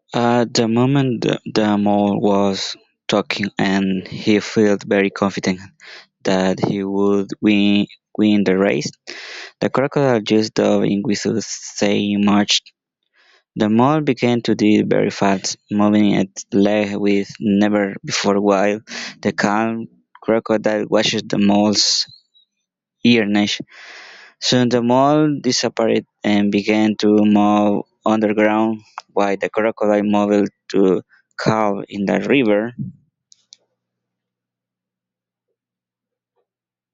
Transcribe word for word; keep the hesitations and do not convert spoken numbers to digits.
At the moment the, the mole was talking and he felt very confident that he would win, win the race. The crocodile just dove in without saying much. The mole began to do very fast, moving its leg with never before while the calm crocodile watched the mole's earnest. Soon the mole disappeared and began to move underground while the crocodile moved to calm in the river.